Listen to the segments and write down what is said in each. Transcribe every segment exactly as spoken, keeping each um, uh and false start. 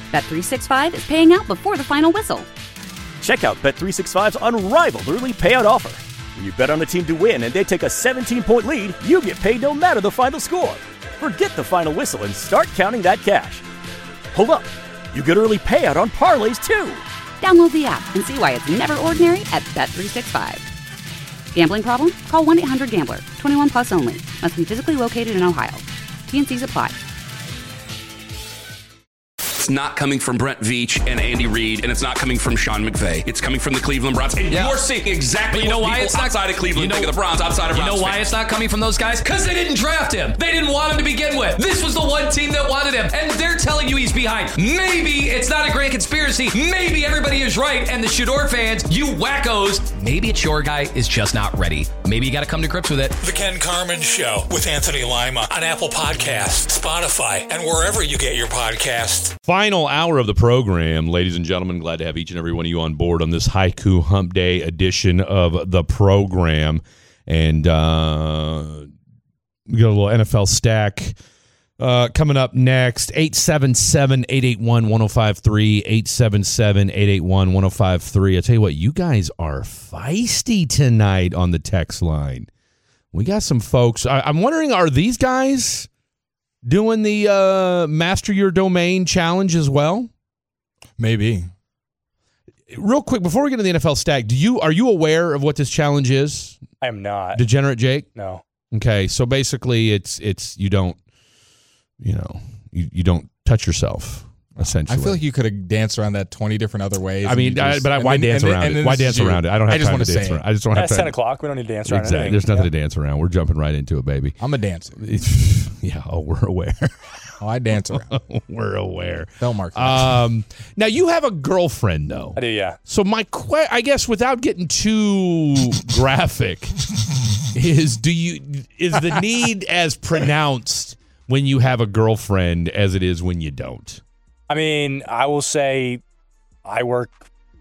Bet three sixty-five is paying out before the final whistle. Check out Bet three sixty-five's unrivaled early payout offer. When you bet on a team to win and they take a seventeen-point lead, you get paid no matter the final score. Forget the final whistle and start counting that cash. Hold up. You get early payout on parlays, too. Download the app and see why it's never ordinary at Bet three sixty-five. Gambling problem? Call one eight hundred gambler. twenty-one plus only. Must be physically located in Ohio. T and Cs apply. It's not coming from Brent Veach and Andy Reid, and it's not coming from Sean McVay. It's coming from the Cleveland Browns. And yeah. you're seeing exactly you know what why it's outside not, of Cleveland you know, think of the Browns, outside of You Browns know why fans. It's not coming from those guys? Because they didn't draft him. They didn't want him to begin with. This was the one team that wanted him, and they're telling you he's behind. Maybe it's not a grand conspiracy. Maybe everybody is right, and the Shador fans, you wackos, maybe it's your guy is just not ready. Maybe you got to come to grips with it. The Ken Carman Show with Anthony Lima on Apple Podcasts, Spotify, and wherever you get your podcasts. Final hour of the program, ladies and gentlemen. Glad to have each and every one of you on board on this Haiku Hump Day edition of the program. And uh, we got a little N F L stack uh, coming up next. eight seven seven, eight eight one, one oh five three. eight seven seven, eight eight one, one oh five three. I tell you what, you guys are feisty tonight on the text line. We got some folks. I, I'm wondering, are these guys doing the uh, Master Your Domain challenge as well? Maybe. Real quick, before we get to the N F L stack, do you are you aware of what this challenge is? I am not. Degenerate Jake? No. Okay, so basically it's it's you don't you know, you, you don't touch yourself, essentially. I feel like you could have danced around that twenty different other ways. I mean, just, I, but why then, dance and around then, it? And Why dance around it? I don't have I just time to dance say around. I just don't have That's time. ten o'clock. We don't need to dance around Exactly. anything. There's nothing yeah. to dance around. We're jumping right into it, baby. I'm a dancer. Yeah, oh, we're aware. Oh, I dance around. We're aware. Don't mark that. Um, now, you have a girlfriend, though. I do, yeah. So my que- I guess without getting too graphic, is do you is the need as pronounced when you have a girlfriend as it is when you don't? I mean, I will say I work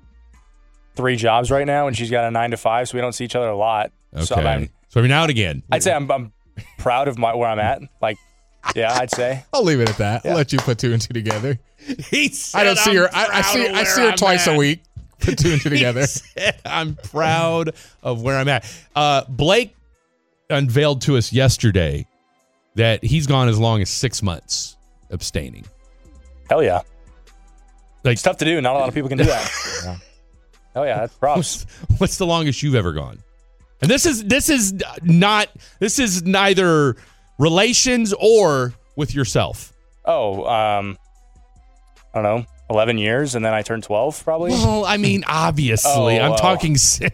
three jobs right now, and she's got a nine to five, so we don't see each other a lot. Okay. So, I'm, so every now and again. I'd say I'm, I'm proud of my where I'm at. Like, yeah, I'd say. I'll leave it at that. Yeah. I'll let you put two and two together. He said, I don't see I'm her. I, I see. proud of I see where her I'm twice at. a week. Put two and two together. He said, I'm proud of where I'm at. Uh, Blake unveiled to us yesterday that he's gone as long as six months abstaining. Hell yeah. Like, it's tough to do. Not a lot of people can do that. Yeah. Hell yeah, that's props. What's, what's the longest you've ever gone? And this is this is not this is neither relations or with yourself. Oh, um, I don't know, eleven years, and then I turned twelve, probably. Well, I mean, obviously, Oh, I'm wow. talking.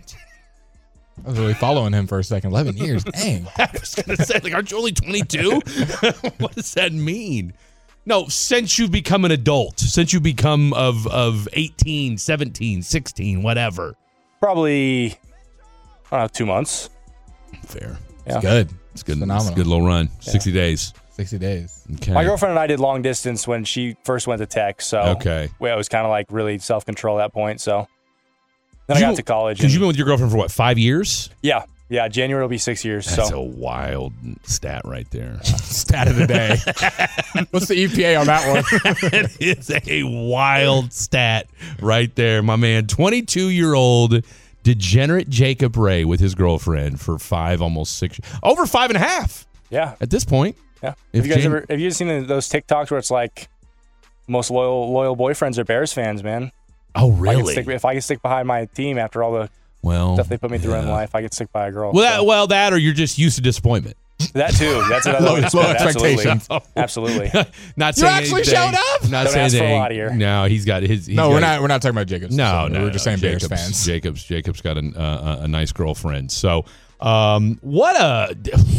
I was really following him for a second. eleven years. Dang. I was going to say, like, aren't you only twenty-two? What does that mean? No, since you've become an adult, since you become of of eighteen, seventeen, sixteen, whatever. Probably, I don't know, two months. Fair. Yeah. It's good. It's good. Phenomenal. It's a good little run. sixty days. sixty days. Okay. My girlfriend and I did long distance when she first went to tech, so Okay. well, it was kind of like really self-control at that point, so then Did I got you- to college. Because and- you've been with your girlfriend for what, five years? Yeah, yeah, January will be six years. That's so a wild stat right there. Stat of the day. What's the E P A on that one? It is a wild stat right there, my man. twenty-two-year-old degenerate Jacob Ray with his girlfriend for five, almost six, over five and a half yeah, at this point. yeah. If Have you guys Jan- ever have you seen those TikToks where it's like most loyal loyal boyfriends are Bears fans, man? Oh, If I could really? stick, if I could stick behind my team after all the Well, stuff they put me through in yeah. life, I could stick by a girl. Well, so. that, well, that or you're just used to disappointment. That too. That's another Low- way to low spend it. expectations. Absolutely. Not You saying actually anything. showed up? Not Don't saying ask for a anything. lot here. No, he's got his. He's No, got we're a- not. We're not talking about Jacobs. No, So no, we're no, just no. saying Bears Jacobs, fans. Jacobs, Jacobs got an, uh, a nice girlfriend. So, um, what a.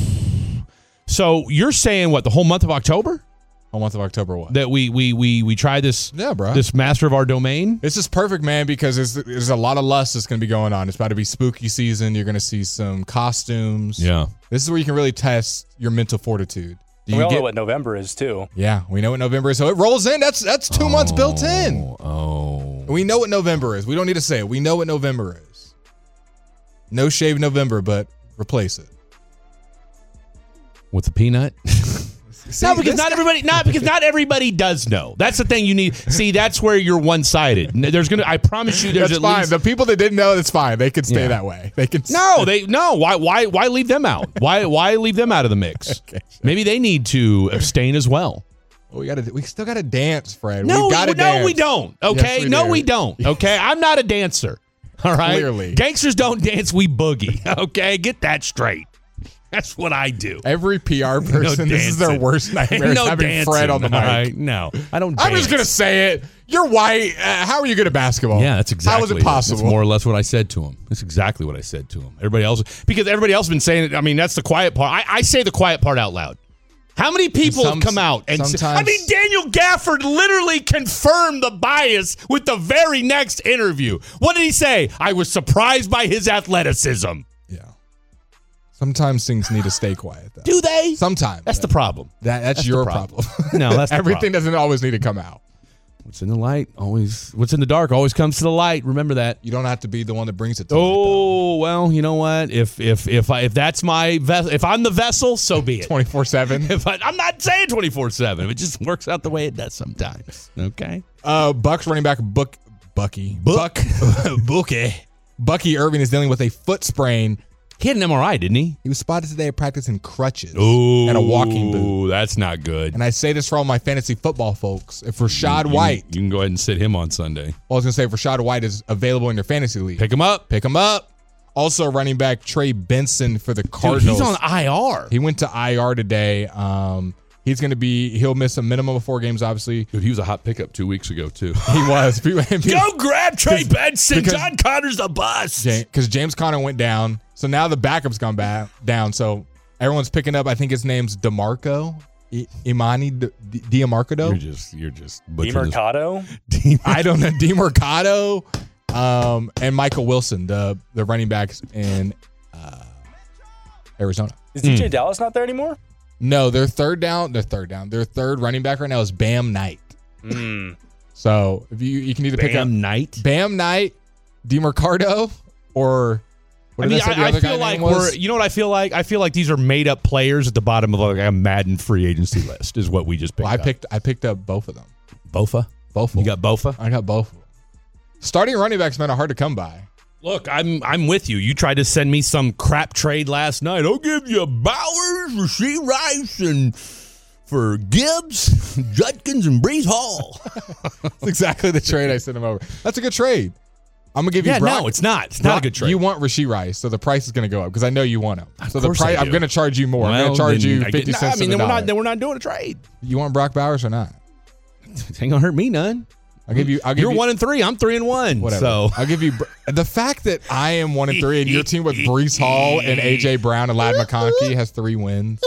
So you're saying what the whole month of October Whole month of October. What? that we we we we try this Yeah, bro. this master of our domain? This is perfect, man, because there's, there's a lot of lust that's going to be going on. It's about to be spooky season. You're going to see some costumes. Yeah. This is where you can really test your mental fortitude. Do we you all get? know what November is too. Yeah, we know what November is. So it rolls in. That's that's two months built in. Oh. We know what November is. We don't need to say it. We know what November is. No shave November, but replace it. With the peanut? See, no, because not guy- everybody, not because not everybody does know. That's the thing you need. See, that's where you're one sided. There's gonna, I promise you, there's That's at fine. least The people that didn't know, that's fine. They can stay Yeah. that way. They can. no, they no. Why, why, why leave them out? Why, why leave them out of the mix? Okay, sure. Maybe they need to abstain as well. Well, we got to. We still got to dance, Fred. No, we got to no, dance. we don't. Okay, Yes, we no, do. we don't. Okay, I'm not a dancer. All right, Clearly. gangsters don't dance. We boogie. Okay, get that straight. That's what I do. Every P R person, this is their dancing. worst nightmare. no having dancing, Fred on the mic. all right? No, I don't. I'm dance. just gonna say it. You're white. Uh, how are you good at basketball? Yeah, that's exactly. How is it possible? That's more or less what I said to him. That's exactly what I said to him. Everybody else, because everybody else has been saying it. I mean, that's the quiet part. I, I say the quiet part out loud. How many people Some- have come out and say, sometimes- I mean, Daniel Gafford literally confirmed the bias with the very next interview. What did he say? I was surprised by his athleticism. Yeah. Sometimes things need to stay quiet, though. Do they? Sometimes. That's the problem. That, that's, That's the your problem. problem. No, that's the Everything problem. doesn't always need to come out. What's in the light always. What's in the dark always comes to the light. Remember that. You don't have to be the one that brings it to light, though. Oh well, you know what? If if if I, if that's my ves- if I'm the vessel, so be it. twenty-four seven. If I, I'm not saying twenty-four seven. It just works out the way it does sometimes. Okay. Uh, Bucks running back Buck Bucky Buck. Bucky Bucky Irving is dealing with a foot sprain. He had an M R I, didn't he? He was spotted today at practice in crutches Ooh, and a walking boot. That's not good. And I say this for all my fantasy football folks. If Rashad You- White, You can go ahead and sit him on Sunday. well, I was gonna say if Rashad White is available in your fantasy league, Pick him up. pick him up. Also, running back Trey Benson for the Dude, Cardinals. he's on I R. He went to I R today. Um, he's going to be. He'll miss a minimum of four games. Obviously, Dude, he was a hot pickup two weeks ago too. he was. Go grab Trey Benson. because- John Connor's a bust. Because James Conner went down, so now the backup's gone back down. So everyone's picking up. I think his name's DeMarco, I, Imani D- D- Diamarcado. You're just you're just butchering this. Demercado? I don't know Dimercado, um, and Michael Wilson, the the running backs in uh, Arizona. Is D J Dallas not there anymore? No, their third down. Their third down. Their third running back right now is Bam Knight. Mm. So if you you can either pick up Bam Knight. Bam Knight, Demercado, or what I did mean, I, say the I, I other feel guy like name was? we're. You know what I feel like? I feel like these are made up players at the bottom of like a Madden free agency list. Is what we just picked. Well, I up. picked I picked up both of them. Bofa. Both. Of You them. got Bofa. I got both of them. Starting running backs men are hard to come by. Look, I'm I'm with you. You tried to send me some crap trade last night. I'll give you Bowers, Rasheed Rice, and for Gibbs, Judkins, and Brees Hall. That's exactly the trade I sent him over. That's a good trade. I'm gonna give you. Yeah, Brock, no, it's not. It's not a Brock- good trade. You want Rasheed Rice, so the price is gonna go up because I know you want him. Of So the course I price, I'm do. gonna charge you more. I'm Well, gonna charge then you I get- fifty nah, cents. I mean, to then the we're dollar. not then we're not doing a trade. You want Brock Bowers or not? It ain't gonna hurt me none. I'll give you. I'll give You're you, one and three. I'm three and one. Whatever. So I'll give you Br- the fact that I am one and three, and your team with Brees Hall and A J Brown and Ladd McConkey has three wins.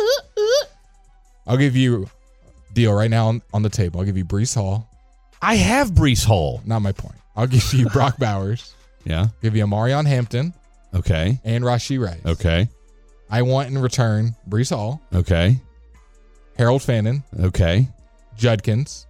I'll give you deal right now on, on the table. I'll give you Brees Hall. I have Brees Hall. Not my point. I'll give you Brock Bowers. Yeah. Give you Amarion Hampton Okay. and Rashee Rice. Okay. I want in return Brees Hall, Okay. Harold Fannin, Okay. Judkins,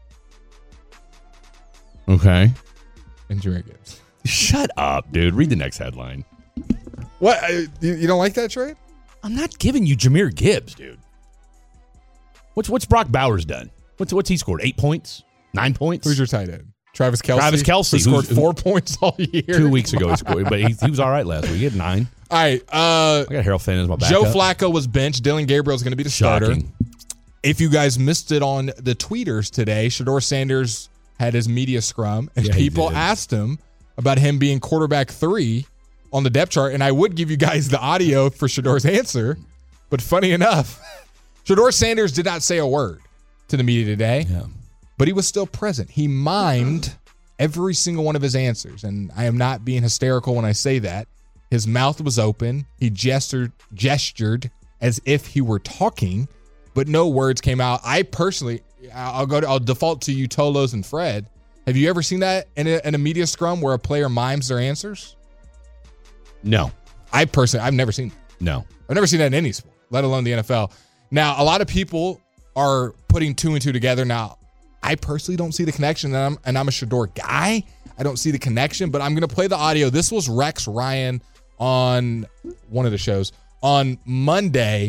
Okay. and Jameer Gibbs. Shut up, dude. Read the next headline. What? Uh, you, you don't like that trade? I'm not giving you Jameer Gibbs, dude. What's what's Brock Bowers done? What's what's he scored? Eight points? Nine points? Who's your tight end? Travis Kelce. Travis Kelce, who scored who's- four points all year. Two weeks ago he scored, but he, he was all right last week. He had nine. All right. Uh, I got Harold Fannin as my backup. Joe Flacco was benched. Dylan Gabriel is going to be the starter. Shocking. If you guys missed it on the tweeters today, Shedeur Sanders had his media scrum, and Yeah, he people did. asked him about him being quarterback three on the depth chart. And I would give you guys the audio for Shedeur's answer, but funny enough, Shedeur Sanders did not say a word to the media today, Yeah. but he was still present. He mimed every single one of his answers, and I am not being hysterical when I say that. His mouth was open. He gestured, gestured as if he were talking, but no words came out. I personally, I'll go to, I'll default to you, Tolos and Fred. Have you ever seen that in a, in a media scrum where a player mimes their answers? No. I personally, I've never seen that. No. I've never seen that in any sport, let alone the N F L. Now, a lot of people are putting two and two together. Now, I personally don't see the connection, and I'm, and I'm a Shedeur guy. I don't see the connection, but I'm going to play the audio. This was Rex Ryan on one of the shows on Monday,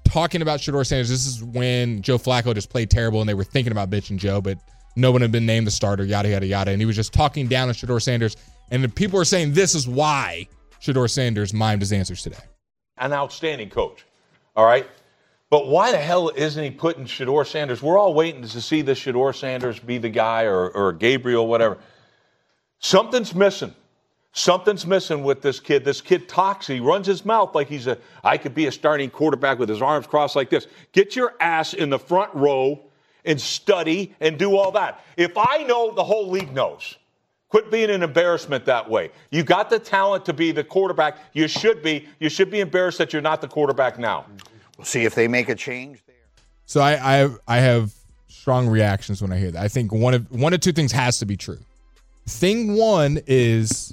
talking about Shedeur Sanders. This is when Joe Flacco just played terrible and they were thinking about bitching Joe, but no one had been named the starter, yada, yada, yada. And he was just talking down on Shedeur Sanders. And the people are saying this is why Shedeur Sanders mimed his answers today. An outstanding coach, all right? But why the hell isn't he putting Shedeur Sanders? We're all waiting to see this Shedeur Sanders be the guy or, or Gabriel, whatever. Something's missing. Something's missing with this kid. This kid talks. He runs his mouth like he's a, I could be a starting quarterback with his arms crossed like this. Get your ass in the front row and study and do all that. If I know, the whole league knows. Quit being an embarrassment that way. You got the talent to be the quarterback. You should be. You should be embarrassed that you're not the quarterback now. We'll see if they make a change there. So I, I, I have strong reactions when I hear that. I think one of one of two things has to be true. Thing one is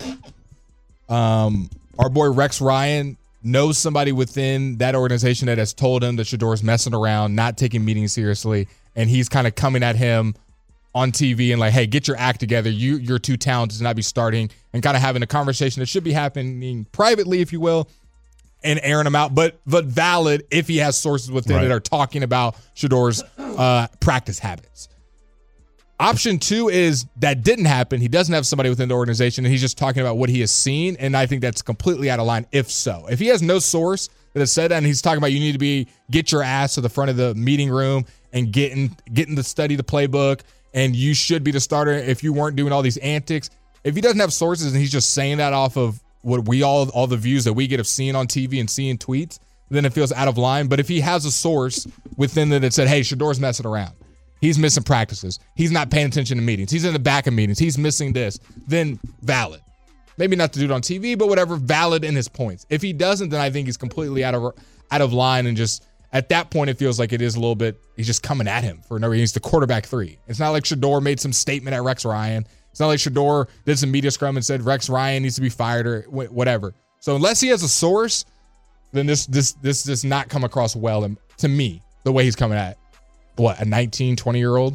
um, our boy Rex Ryan knows somebody within that organization that has told him that Shedeur's messing around, not taking meetings seriously, and he's kind of coming at him on T V and like, hey, get your act together. You, you're too talented to not be starting, and kind of having a conversation that should be happening privately, if you will, and airing him out, but but valid if he has sources within Right. that are talking about Shedeur's uh, practice habits. Option two is that didn't happen. He doesn't have somebody within the organization, and he's just talking about what he has seen, and I think that's completely out of line if so. If he has no source that has said that, and he's talking about you need to be get your ass to the front of the meeting room and getting getting to study the playbook, and you should be the starter if you weren't doing all these antics. If he doesn't have sources and he's just saying that off of what we all, all the views that we get of seeing on T V and seeing tweets, then it feels out of line. But if he has a source within that that said, hey, Shedeur's messing around, he's missing practices, he's not paying attention to meetings, he's in the back of meetings, he's missing this, then valid. Maybe not to do it on T V, but whatever, valid in his points. If he doesn't, then I think he's completely out of out of line, and just at that point, it feels like it is a little bit, he's just coming at him for no reason. He's the quarterback three. It's not like Shedeur made some statement at Rex Ryan. It's not like Shedeur did some media scrum and said Rex Ryan needs to be fired or whatever. So unless he has a source, then this this this does not come across well and to me, the way he's coming at, what, a nineteen, twenty-year-old?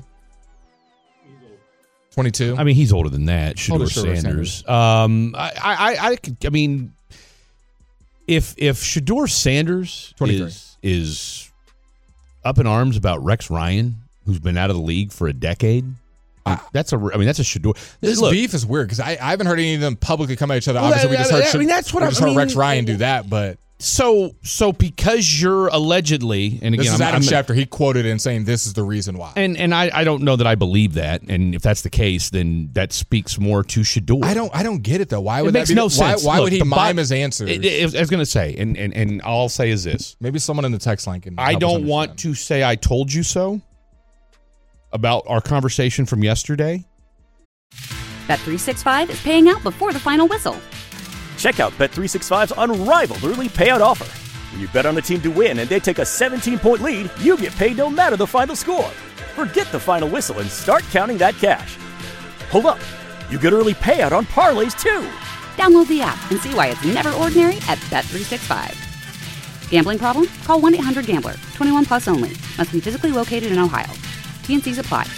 twenty-two? I mean, he's older than that, Older Shedeur Shedeur Sanders. Sanders. Um, I, I, I, could- I mean, if if Shedeur Sanders twenty-three. is is up in arms about Rex Ryan, who's been out of the league for a decade, I, that's a. I mean, that's a Shedeur. This Look, beef is weird because I, I haven't heard any of them publicly come at each other. Well, Obviously, we just heard, I mean, that's what we I- just I heard mean, Rex Ryan do that, but So so because you're allegedly, and again, this is I'm, Adam I'm, Schefter. He quoted it and saying this is the reason why. and and I, I don't know that I believe that, and if that's the case, then that speaks more to Shedeur. I don't I don't get it though. Why It would makes that be no the- why, sense. Why Look, would he the mime bo- his answers? It- it- I was going to say, and, and and all I'll say is this: Maybe someone in the text line can. I help us don't want understand. to say I told you so about our conversation from yesterday. Bet three sixty-five is paying out before the final whistle. Check out Bet three sixty-five's unrivaled early payout offer. When you bet on a team to win and they take a seventeen-point lead, you get paid no matter the final score. Forget the final whistle and start counting that cash. Hold up. You get early payout on parlays, too. Download the app and see why it's never ordinary at Bet three sixty-five. Gambling problem? Call one eight hundred gambler. twenty-one plus only. Must be physically located in Ohio. T N Cs apply.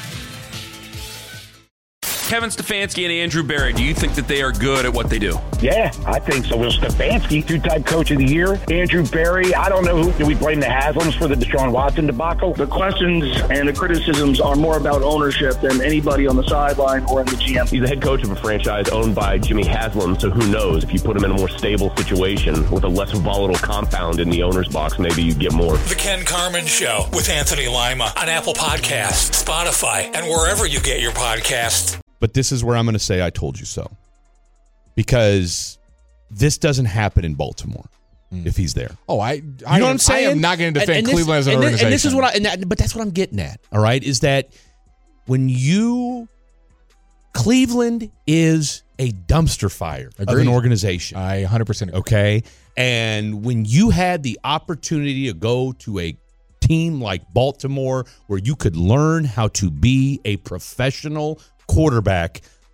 Kevin Stefanski and Andrew Berry, do you think that they are good at what they do? Yeah, I think so. Well, Stefanski, two-time coach of the year. Andrew Berry, I don't know who. Do we blame the Haslams for the Deshaun Watson debacle? The questions and the criticisms are more about ownership than anybody on the sideline or in the G M. He's the head coach of a franchise owned by Jimmy Haslam, so who knows? If you put him in a more stable situation with a less volatile compound in the owner's box, maybe you get more. The Ken Carman Show with Anthony Lima on Apple Podcasts, Spotify, and wherever you get your podcasts. But this is where I'm going to say I told you so. Because this doesn't happen in Baltimore Mm. if he's there. Oh, I, I You know am, what I'm saying? I am not going to defend And- and this- Cleveland as an and this, organization. And this is what I, and that, but that's what I'm getting at. All right, is that when you Cleveland is a dumpster fire of Agreed. an organization. I one hundred percent agree. Okay, and when you had the opportunity to go to a team like Baltimore where you could learn how to be a professional quarterback,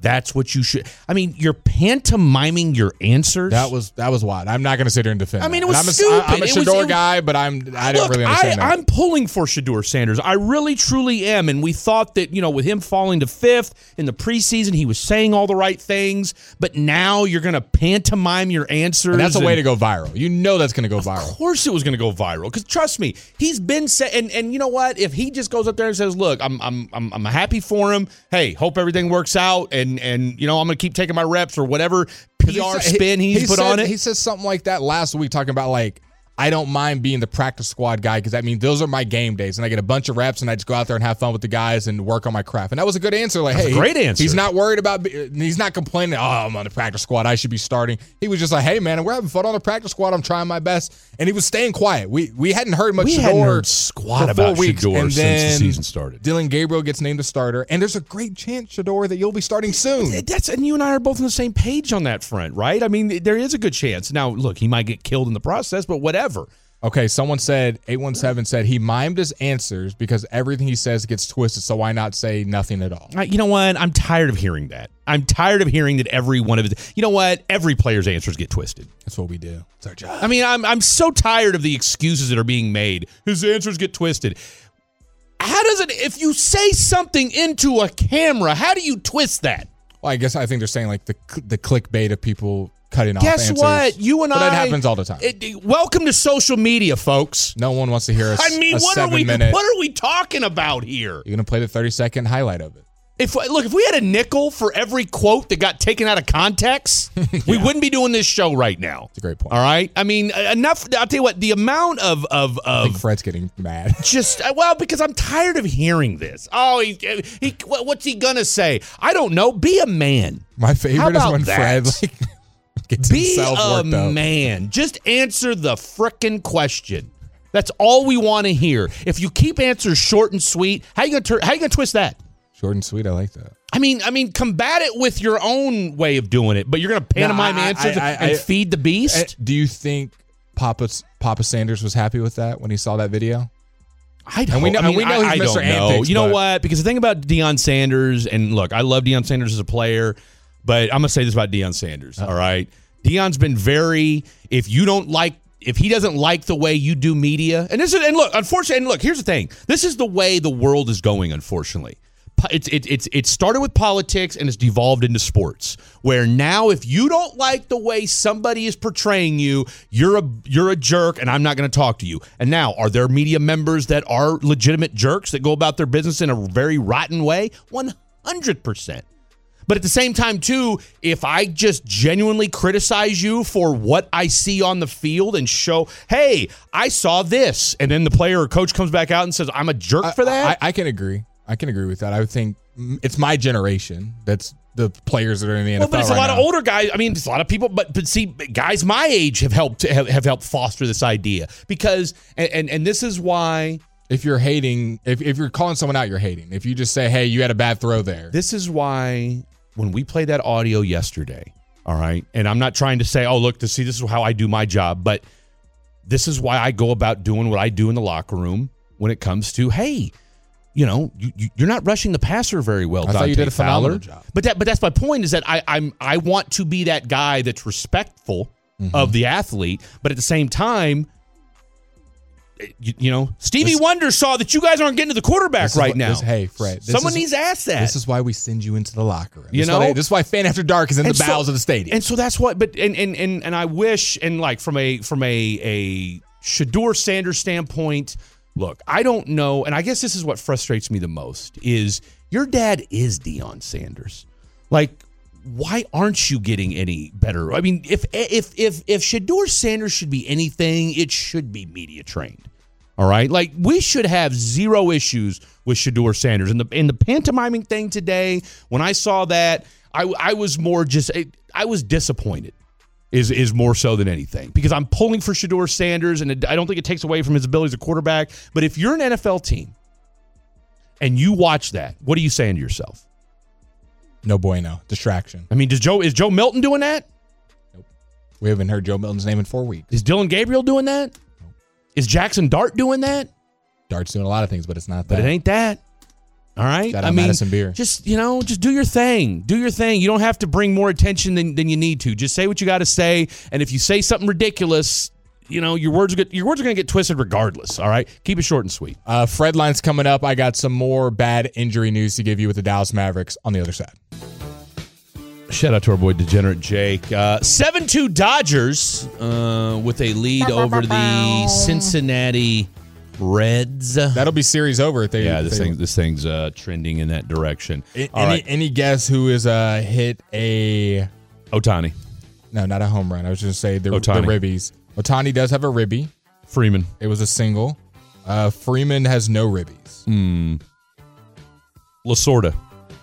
That's what you should. I mean, you're pantomiming your answers. That was that was wild. I'm not going to sit here and defend. I mean, that. it was and I'm stupid. A, I'm a It Shedeur was- it- guy, but I'm I don't Look, really understand I, that. I'm pulling for Shedeur Sanders. I really, truly am. And we thought that, you know, with him falling to fifth in the preseason, he was saying all the right things. But now you're going to pantomime your answers. And that's a and- way to go viral. You know that's going to go Of viral. course it was going to go viral. Because trust me, he's been saying, and, and you know what? If he just goes up there and says, look, I'm I'm I'm I'm happy for him. Hey, hope everything works out. And, and you know, I'm going to keep taking my reps or whatever P R He said- spin he- he's he put said- on it. He said something like that last week, talking about like, I don't mind being the practice squad guy because that means those are my game days, and I get a bunch of reps, and I just go out there and have fun with the guys and work on my craft. And that was a good answer. Like, That's hey, a great answer. He's not worried about. He's not complaining. Oh, I'm on the practice squad. I should be starting. He was just like, hey man, we're having fun on the practice squad. I'm trying my best, and he was staying quiet. We we hadn't heard much. We Shedeur hadn't heard squat for four about weeks, Shedeur and since the then season started. Dylan Gabriel gets named a starter, and there's a great chance, Shedeur, that you'll be starting soon. That's and you and I are both on the same page on that front, right? I mean, there is a good chance. Now, look, he might get killed in the process, but whatever. Okay, someone said, eight one seven said he mimed his answers because everything he says gets twisted, so why not say nothing at all? Uh, you know what? I'm tired of hearing that. I'm tired of hearing that every one of his. You know what? Every player's answers get twisted. That's what we do. It's our job. I mean, I'm I'm so tired of the excuses that are being made. His answers get twisted. How does it? If you say something into a camera, how do you twist that? Well, I guess I think they're saying like the the clickbait of people cutting off Guess answers. what? You and but I. that happens all the time. It, it- welcome to social media, folks. No one wants to hear us. I mean, a what are seven we? minute. What are we talking about here? You're gonna play the thirty second highlight of it. If look, if we had a nickel for every quote that got taken out of context, we wouldn't be doing this show right now. That's a great point. All right, I mean, enough. I'll tell you what. The amount of of I think of Fred's getting mad. just well because I'm tired of hearing this. Oh, he, he what- what's he gonna say? I don't know. Be a man. My How favorite is about when that? Fred like gets Be himself a worked up. man. Just answer the frickin' question. That's all we want to hear. If you keep answers short and sweet, how you gonna tur- how you gonna twist that? Short and sweet. I like that. I mean, I mean, combat it with your own way of doing it, but you're gonna pantomime No, I- answers I- I- and I- feed the beast. Uh, Do you think Papa Papa Sanders was happy with that when he saw that video? I don't. And we know- I mean, and we know I, he's I Mister don't know. Antics, You know but- what? Because the thing about Deion Sanders, and look, I love Deion Sanders as a player, but I'm gonna say this about Deion Sanders. Uh-huh. All right, Deion's been very. If you don't like, if he doesn't like the way you do media, and this is, and look, unfortunately, and look, here's the thing. This is the way the world is going. Unfortunately. It's it, it's it started with politics and it's devolved into sports. Where now, if you don't like the way somebody is portraying you, you're a you're a jerk, and I'm not going to talk to you. And now, are there media members that are legitimate jerks that go about their business in a very rotten way? One hundred percent. But at the same time, too, if I just genuinely criticize you for what I see on the field and show, hey, I saw this, and then the player or coach comes back out and says, I'm a jerk for that. I, I can agree. I can agree with that. I would think mm, it's my generation that's the players that are in the N F L. Well, but it's a right lot now. of older guys. I mean, it's a lot of people, but but see, guys my age have helped have, have helped foster this idea because, and, and and this is why. If you're hating, if if you're calling someone out, you're hating. If you just say, "Hey, you had a bad throw there," This is why when we played that audio yesterday, all right, and I'm not trying to say, oh, look, to see this is how I do my job, but this is why I go about doing what I do in the locker room when it comes to, hey, you know, you, you, you're not rushing the passer very well. I thought Dante you did a phenomenal Fowler. job. But that, but that's my point is that I, I'm I want to be that guy that's respectful Mm-hmm. of the athlete, but at the same time, you, you know, Stevie This- Wonder saw that you guys aren't getting to the quarterback This is right what- now. this- hey, Fred, this someone is- needs to ask that. This is why we send you into the locker room. You this know? is why, this is why Fan After Dark is in And the so- bowels of the stadium. And so that's what, but and and and, and I wish, and like from a from a a Shedeur Sanders standpoint, look, I don't know, and I guess this is what frustrates me the most is your dad is Deion Sanders. Like, why aren't you getting any better? I mean, if if if if Shedeur Sanders should be anything, it should be media trained. All right, like we should have zero issues with Shedeur Sanders. And the in the pantomiming thing today, when I saw that, I I was more just I was disappointed. Is is more so than anything because I'm pulling for Shedeur Sanders, and it, I don't think it takes away from his ability as a quarterback. But if you're an N F L team and you watch that, what are you saying to yourself? No bueno. Distraction. I mean, does Joe is Joe Milton doing that? We haven't heard Joe Milton's name in four weeks. Is Dylan Gabriel doing that? Is Jackson Dart doing that? Dart's doing a lot of things, but it's not But that. it ain't that. All right, Shout I out mean, Madison Beer. just you know, just do your thing. Do your thing. You don't have to bring more attention than, than you need to. Just say what you got to say. And if you say something ridiculous, you know, your words get your words are going to get twisted regardless. All right, keep it short and sweet. Uh, Fred line's coming up. I got some more bad injury news to give you with the Dallas Mavericks on the other side. Shout out to our boy Degenerate Jake. Uh, seven two Dodgers uh, with a lead over the Cincinnati Reds. That'll be series over. If they, yeah, if this they, thing this thing's uh, trending in that direction. Any, All right. any guess who is uh, hit a Ohtani? No, not a home run. I was just say the, the Ohtani. ribbies. Ohtani does have a ribby. Freeman. It was a single. Uh, Freeman has no ribbies. Hmm. Lasorda.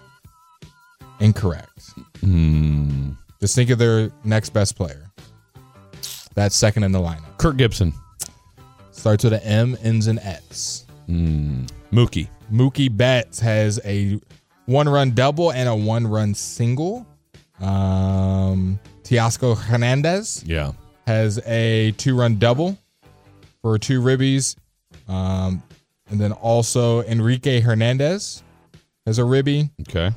Incorrect. Hmm. Just think of their next best player. That's second in the lineup. Kirk Gibson. Starts with an M, ends in X. Hmm. Mookie. Mookie Betts has a one-run double and a one-run single. Um, Teoscar Hernandez Yeah. has a two-run double for two ribbies. Um, and then also Enrique Hernandez has a ribby. Okay.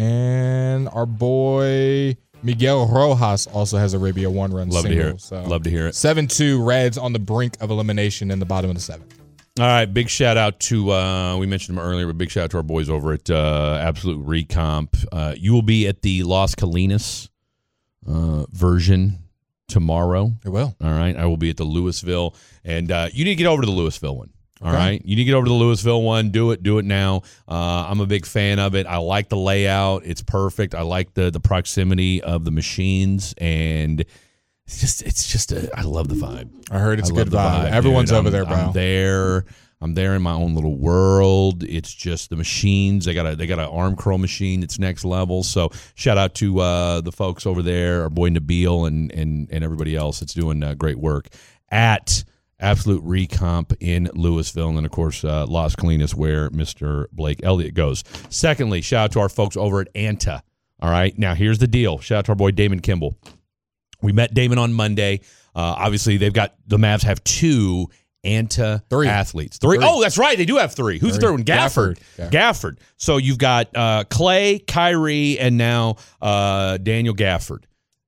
And our boy Miguel Rojas also has a ribby, a one-run Love single. to hear it. So Love to hear it. seven two Reds on the brink of elimination in the bottom of the seventh. All right, big shout out to, uh, we mentioned them earlier, but big shout out to our boys over at uh, Absolute Recomp. Uh, you will be at the Las Colinas uh, version tomorrow. I will. All right, I will be at the Louisville, and uh, you need to get over to the Louisville one. All Okay. right, you need to get over to the Louisville one. Do it, do it now. Uh, I'm a big fan of it. I like the layout; it's perfect. I like the the proximity of the machines, and it's just it's just a, I love the vibe. I heard it's a love good the vibe. Everyone's dude. over I'm- there, bro. I'm there. I'm there in my own little world. It's just the machines. They got a they got an arm curl machine that's next level. So shout out to uh, the folks over there, our boy Nabil and and and everybody else that's doing uh, great work at Absolute Recomp in Louisville, and then of course uh, Las Colinas, where Mister Blake Elliott goes. Secondly, shout out to our folks over at Anta. All right, now here's the deal. Shout out to our boy Damon Kimball. We met Damon on Monday. Uh, obviously, they've got the Mavs have two Anta Three. athletes. Three. Three. Oh, that's right. They do have three. Who's the Three. third one? Gafford. Gafford. Gafford. So you've got uh, Clay, Kyrie, and now uh, Daniel Gafford.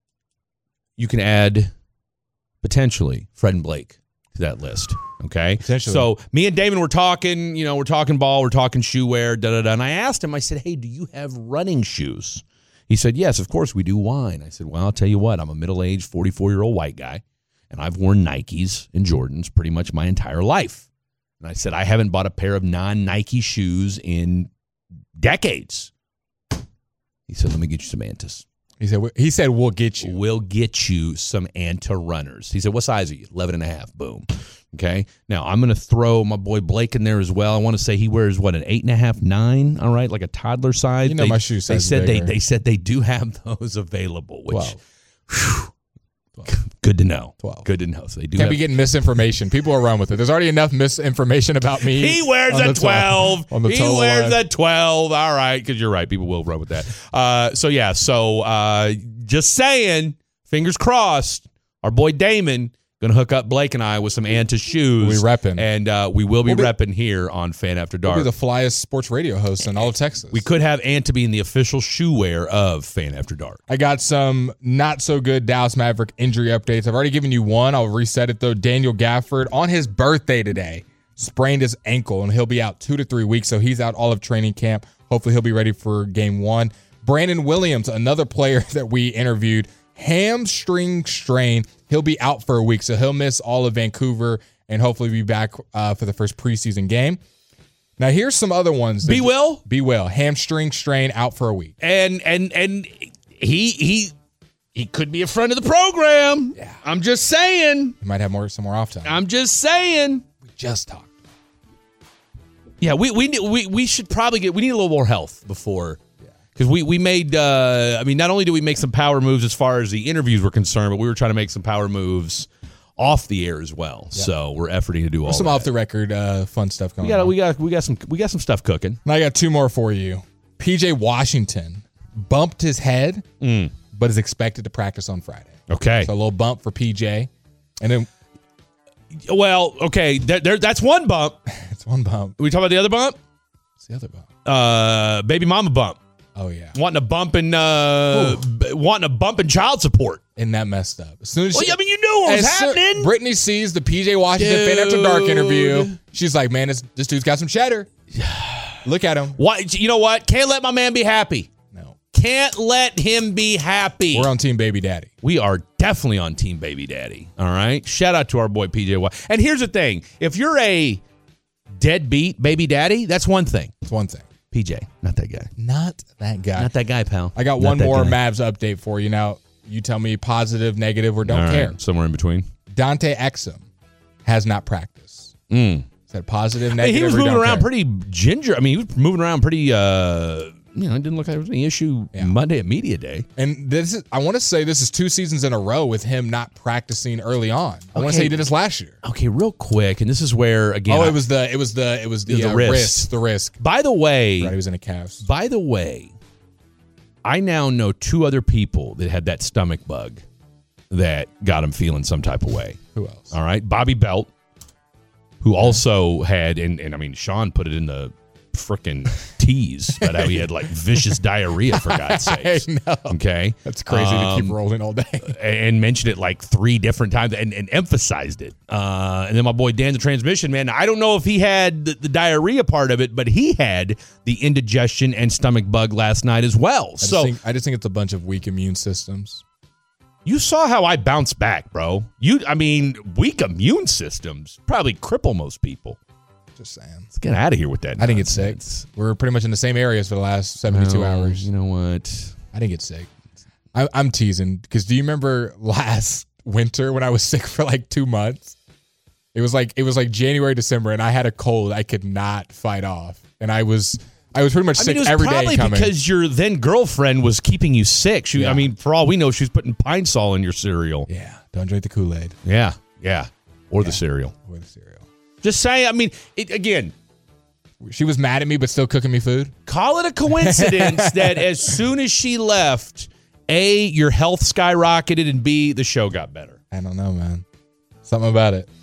You can add potentially Fred and Blake to that list. Okay. Potentially. So me and Damon were talking, you know, we're talking ball, we're talking shoe wear, da da da. And I asked him, I said, hey, do you have running shoes? He said, yes, of course we do wine. I said, well, I'll tell you what, I'm a middle-aged forty-four-year-old white guy, and I've worn Nikes and Jordans pretty much my entire life. And I said, I haven't bought a pair of non-Nike shoes in decades. He said, let me get you some Antas. He said, he said, we'll get you. We'll get you some Anta runners. He said, what size are you? eleven and a half. Boom. Okay. Now, I'm going to throw my boy Blake in there as well. I want to say he wears, what, an eight and a half, nine? All right, like a toddler size. You know they, my shoe They size is said they, bigger. they said they do have those available, which, twelve. whew, good to know. twelve. Good to know. So they do Can't have, be getting misinformation. People will run with it. There's already enough misinformation about me. He wears on a the twelve. on the he total wears line. a twelve. All right, because you're right. People will run with that. Uh, so, yeah. So, uh, just saying, fingers crossed, our boy Damon going to hook up Blake and I with some Anta shoes. We repping. And uh, we will be, We'll be- repping here on Fan After We'll Dark. be the flyest sports radio host in all of Texas. We could have Anta being the official shoe wear of Fan After Dark. I got some not so good Dallas Maverick injury updates. I've already given you one. I'll reset it though. Daniel Gafford on his birthday today sprained his ankle and he'll be out two to three weeks. So he's out all of training camp. Hopefully he'll be ready for game one. Brandon Williams, another player that we interviewed, hamstring strain. He'll be out for a week, so he'll miss all of Vancouver and hopefully be back uh, for the first preseason game. Now, here's some other ones. Be Will? Be Will. Hamstring strain, out for a week. And and and he he he could be a friend of the program. Yeah. I'm just saying. He might have more some more off time. I'm just saying. We just talked. Yeah, we we we we should probably get. We need a little more health before. Because we, we made, uh, I mean, not only did we make some power moves as far as the interviews were concerned, but we were trying to make some power moves off the air as well. Yeah. So we're efforting to do all There's some that. off the record uh, fun stuff going We got on. we got we got some we got some stuff cooking. And I got two more for you. P J Washington bumped his head, Mm. but is expected to practice on Friday. Okay. So a little bump for P J. And then Well, okay, there, there, that's one bump. it's one bump. We talk about the other bump? It's the other bump. uh, baby mama bump. Oh yeah, wanting a bump and uh, b- wanting a bump in child support. And that messed up. As soon as well, she, I mean, you knew what was soon, happening. Brittany sees the P J Washington Dude. Fan After Dark interview. She's like, man, this, this dude's got some cheddar. Look at him. Why? You know what? Can't let my man be happy. No. Can't let him be happy. We're on Team Baby Daddy. We are definitely on Team Baby Daddy. All right. Shout out to our boy P J Washington. And here's the thing: if you're a deadbeat baby daddy, that's one thing. It's one thing. P J, not that guy. Not that guy. Not that guy, pal. I got Not one that more guy. Mavs update for you. Now, you tell me positive, negative, or don't All right, care. somewhere in between. Dante Exum has not practiced. Mm. Said positive, Hey, negative, he was or moving don't around care. pretty ginger. I mean, he was moving around pretty, uh, you know, it didn't look like there was any issue Monday at Media Day. And this is, I want to say this is two seasons in a row with him not practicing early on. I want to say he did this last year. Okay, real quick, and this is where, again. Oh, I- it was the, it was the, it was the, It was the uh, wrist. wrist. The risk. By the way. Right, he was in a cast. By the way, I now know two other people that had that stomach bug that got him feeling some type of way. Who else? All right. Bobby Belt, who also had, and, and I mean, Sean put it in the frickin' tease about how he had like vicious diarrhea, for God's sakes. I know. Okay. That's crazy to Um, keep rolling all day. and mentioned it like three different times and, and emphasized it. Uh, and then my boy Dan the Transmission, man, I don't know if he had the, the diarrhea part of it, but he had the indigestion and stomach bug last night as well. I just, So think, I just think it's a bunch of weak immune systems. you saw how I bounced back, bro. You, I mean, weak immune systems probably cripple most people. Just saying. Let's get out of here with that. I didn't get sick. We're pretty much in the same areas for the last seventy-two Well, hours. You know what? I didn't get sick. I, I'm teasing because do you remember last winter when I was sick for like two months? It was like it was like January, December, and I had a cold I could not fight off, and I was I was pretty much I sick mean, it was every day probably coming. because your then girlfriend was keeping you sick. She, Yeah. I mean, for all we know, she was putting Pine Sol in your cereal. Yeah, don't drink the Kool-Aid. Yeah, yeah, or the cereal. Or the cereal. Just saying. I mean, it, again, She was mad at me, but still cooking me food. call it a coincidence that as soon as she left, A, your health skyrocketed, and B, the show got better. I don't know, man. Something about it.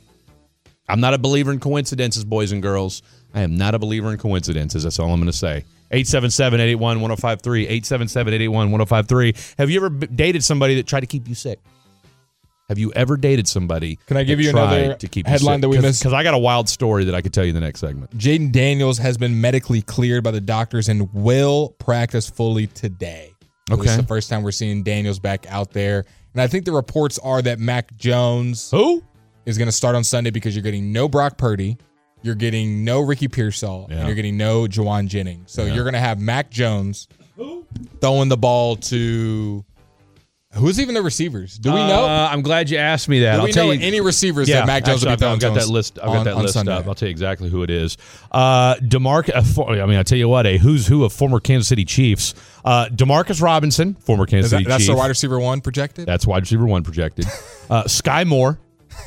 I'm not a believer in coincidences, boys and girls. I am not a believer in coincidences. That's all I'm going to say. eight seven seven, eight eight one, one oh five three. eight seven seven, eight eight one, one oh five three. Have you ever b- dated somebody that tried to keep you sick? Have you ever dated somebody Can I give that you tried another to keep headline you sick? that we missed? Because I got a wild story that I could tell you in the next segment. Jaden Daniels has been medically cleared by the doctors and will practice fully today. So This is Okay. the first time we're seeing Daniels back out there. And I think the reports are that Mac Jones Who? is going to start on Sunday because you're getting no Brock Purdy, you're getting no Ricky Pearsall, Yeah. and you're getting no Juwan Jennings. So Yeah. you're going to have Mac Jones throwing the ball to who's even the receivers? Do we know? Uh, I'm glad you asked me that. Do I'll we tell know you any receivers yeah, that Mac Jones actually, will be I've, throwing I've got to that list. I've got on- that on list Sunday? up. I'll tell you exactly who it is. Uh, Demarc. Uh, for, I mean, I tell you what, a who's who of former Kansas City Chiefs. Uh, Demarcus Robinson, former Kansas Is that, City that's Chief. the wide receiver one projected? That's wide receiver one projected. Uh, Sky Moore,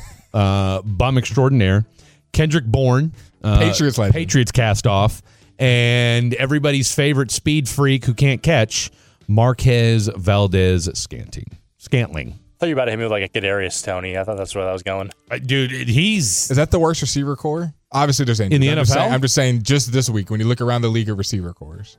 uh, bum extraordinaire. Kendrick Bourne, uh, Patriots legend. Patriots cast off, and everybody's favorite speed freak who can't catch, Marquez Valdez Scantling. Scantling. I thought you were about to hit me with like a Kadarius Toney. I thought that's where that was going. Uh, dude, he's Is that the worst receiver core? Obviously, there's any In the I'm just N F L? saying- I'm just saying, just this week when you look around the league of receiver cores,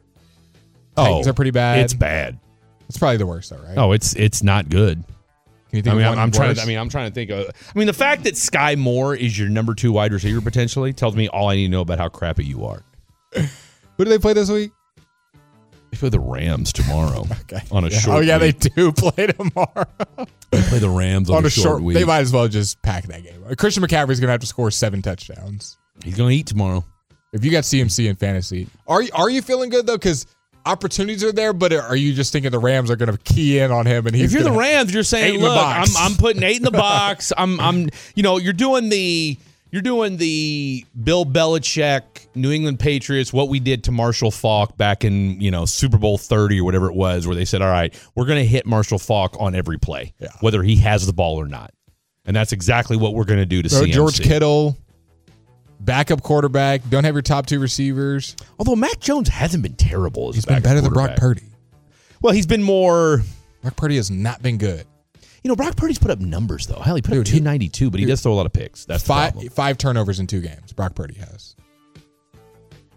oh, Titans are pretty bad. It's bad. It's probably the worst, though, right? Oh, it's it's not good. Can you think I mean, of I'm, one I'm trying. worse? To, I mean, I'm trying to think of. I mean, the fact that Sky Moore is your number two wide receiver potentially tells me all I need to know about how crappy you are. Who do they play this week? They play the Rams tomorrow Okay. on a Yeah. short. Oh yeah, week. they do play tomorrow They play the Rams on, on a a short, short. week. They might as well just pack that game. Christian McCaffrey's gonna have to score seven touchdowns. He's going to eat tomorrow. If you got C M C in fantasy, are you are you feeling good though? Because opportunities are there, but are you just thinking the Rams are going to key in on him? And he's If you're the gonna- Rams, you're eight saying, in the look, I'm box." I'm putting eight in the box. I'm I'm you know you're doing the you're doing the Bill Belichick New England Patriots what we did to Marshall Faulk back in you know Super Bowl thirty or whatever it was, where they said, all right, we're going to hit Marshall Faulk on every play, Yeah. whether he has the ball or not, and that's exactly what we're going to do to So C M C. George Kittle, backup quarterback. Don't have your top two receivers. Although Mac Jones hasn't been terrible as He's a been backup better than Brock quarterback. Purdy. Well, he's been more. Brock Purdy has not been good. You know, Brock Purdy's put up numbers though. Hell, he put Dude, up he- two ninety-two, but he dude, does throw a lot of picks. That's the Five problem. five turnovers in two games. Brock Purdy has.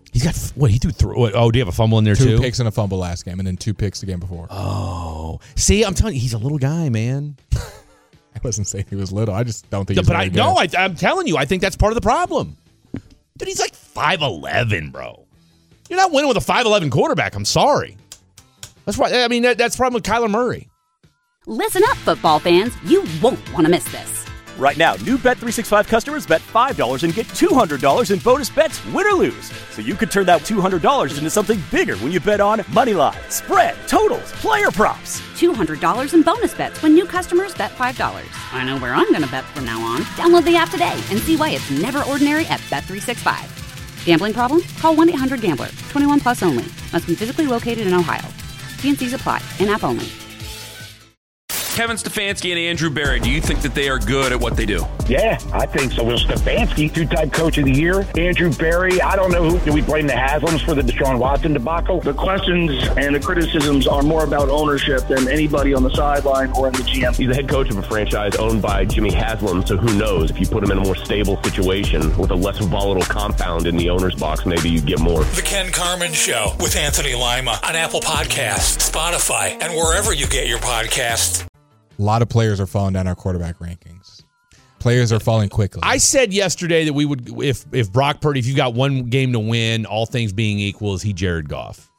He's got what he threw. Th- what, oh, do you have a fumble in there two too? Two picks and a fumble last game, and then two picks the game before. Oh, see, I'm telling you, he's a little guy, man. I wasn't saying he was little. I just don't think. He's but I good. no, I, I'm telling you, I think that's part of the problem. Dude, he's like five eleven, bro. You're not winning with a five eleven quarterback. I'm sorry. That's why. I mean, that, that's the problem with Kyler Murray. Listen up, football fans. You won't want to miss this. Right now, new Bet three sixty-five customers bet five dollars and get two hundred dollars in bonus bets, win or lose. So you could turn that two hundred dollars into something bigger when you bet on money line, spread, totals, player props. two hundred dollars in bonus bets when new customers bet five dollars. I know where I'm going to bet from now on. Download the app today and see why it's never ordinary at Bet three sixty-five. Gambling problem? Call one eight hundred gambler. twenty-one plus only. Must be physically located in Ohio. T and C's apply. In-app only. Kevin Stefanski and Andrew Berry, do you think that they are good at what they do? Yeah, I think so. Will Stefanski, two-time coach of the year. Andrew Berry, I don't know who. Do we blame the Haslams for the Deshaun Watson debacle? The questions and the criticisms are more about ownership than anybody on the sideline or in the G M. He's the head coach of a franchise owned by Jimmy Haslam, so who knows? If you put him in a more stable situation with a less volatile compound in the owner's box, maybe you get more. The Ken Carman Show with Anthony Lima on Apple Podcasts, Spotify, and wherever you get your podcasts. A lot of players are falling down our quarterback rankings. Players are falling quickly. I said yesterday that we would, if if Brock Purdy, if you got one game to win, all things being equal, is he Jared Goff?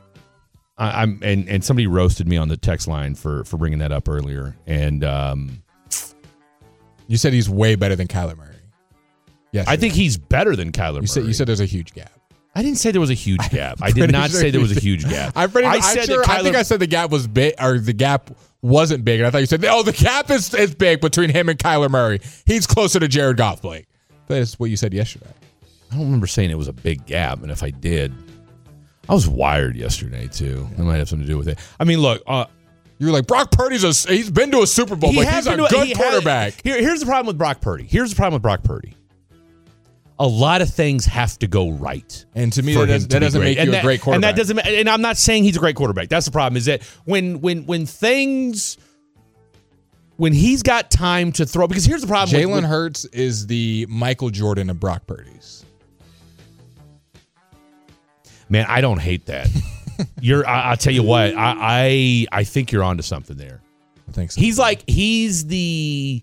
I, I'm and and somebody roasted me on the text line for for bringing that up earlier, and um, you said he's way better than Kyler Murray. Yes, I think he's better than Kyler Murray. You said you said there's a huge gap. I didn't say there was a huge gap. I did not sure say there was a huge gap. I'm pretty, I I'm said sure, that Kyler, I think I said the gap was big, or the gap wasn't big, and I thought you said, "Oh, the gap is, is big between him and Kyler Murray. He's closer to Jared Goff." Blake, that's what you said yesterday. I don't remember saying it was a big gap, and if I did, I was wired yesterday too. It might have something to do with it. I mean, look, uh, you were like Brock Purdy's a he's been to a Super Bowl, but he's a good a, he quarterback. Had, here, here's the problem with Brock Purdy. Here's the problem with Brock Purdy. A lot of things have to go right, and to me, that, does, that doesn't make you and a that, great quarterback. And that doesn't. And I'm not saying he's a great quarterback. That's the problem. Is that when when when things when he's got time to throw, because here's the problem. Jalen Hurts is the Michael Jordan of Brock Purdy's. Man, I don't hate that. You're. I, I'll tell you what. I, I I think you're onto something there. I think so. He's like he's the.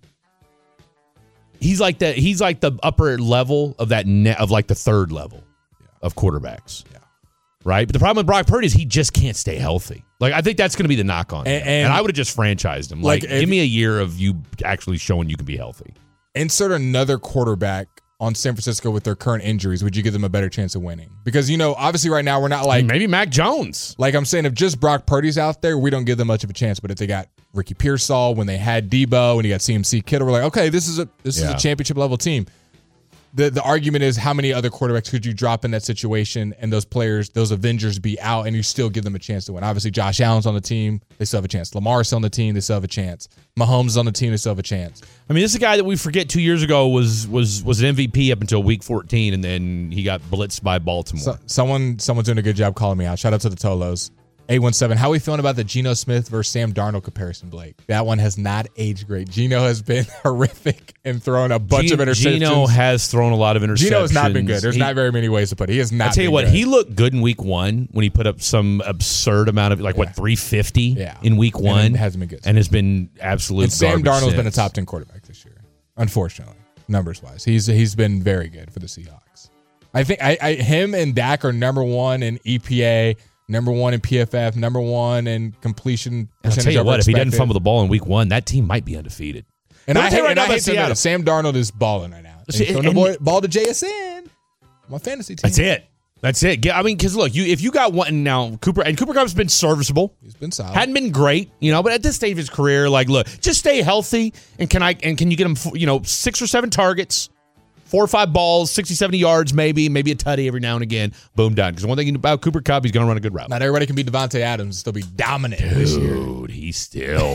He's like the he's like the upper level of that net of like the third level yeah. of quarterbacks. Yeah. Right? But the problem with Brock Purdy is he just can't stay healthy. Like I think that's going to be the knock on him. And, and, and I would have just franchised him. Like, like give me a year of you actually showing you can be healthy. Insert another quarterback on San Francisco with their current injuries. Would you give them a better chance of winning? Because, you know, obviously right now we're not like maybe Mac Jones. Like I'm saying, if just Brock Purdy's out there, we don't give them much of a chance. But if they got Ricky Pearsall, when they had Debo, and you got C M C Kittle, we're like, okay, this is a this yeah. is a championship level team. The the argument is how many other quarterbacks could you drop in that situation and those players, those Avengers be out and you still give them a chance to win? Obviously, Josh Allen's on the team, they still have a chance. Lamar's on the team, they still have a chance. Mahomes is on the team, they still have a chance. I mean, this is a guy that we forget two years ago was was was an M V P up until week fourteen, and then he got blitzed by Baltimore. So, someone someone's doing a good job calling me out. Shout out to the Tolos. eight one seven, how are we feeling about the Geno Smith versus Sam Darnold comparison, Blake? That one has not aged great. Geno has been horrific and thrown a bunch G- of interceptions. Geno has thrown a lot of interceptions. Geno has not been good. There's he, not very many ways to put it. He has not been I tell you been what, good. He looked good in week one when he put up some absurd amount of, like, yeah. what, three fifty yeah. in week one? And it hasn't been good. And has been absolute And Sam Darnold's since. been a top ten quarterback this year, unfortunately, numbers-wise. He's He's been very good for the Seahawks. I think I, I him and Dak are number one in E P A, number one in P F F, number one in completion percentage. I'll tell you what, expected. if he doesn't fumble the ball in week one, that team might be undefeated. And I hate, right and I hate to it, Sam Darnold is balling right now. See, and, and, and, ball to J S N, my fantasy team. That's it. That's it. I mean, because look, you if you got one now, Cooper and Cooper Kupp's been serviceable. He's been solid. Hadn't been great, you know, but at this stage of his career, like, look, just stay healthy, and can I and can you get him, you know, six or seven targets, four or five balls, sixty, seventy yards, maybe, maybe a tutty every now and again. Boom, done. Because one thing about Cooper Kupp, he's going to run a good route. Not everybody can be Devontae Adams and still be dominant Dude, this year. Dude, he's still.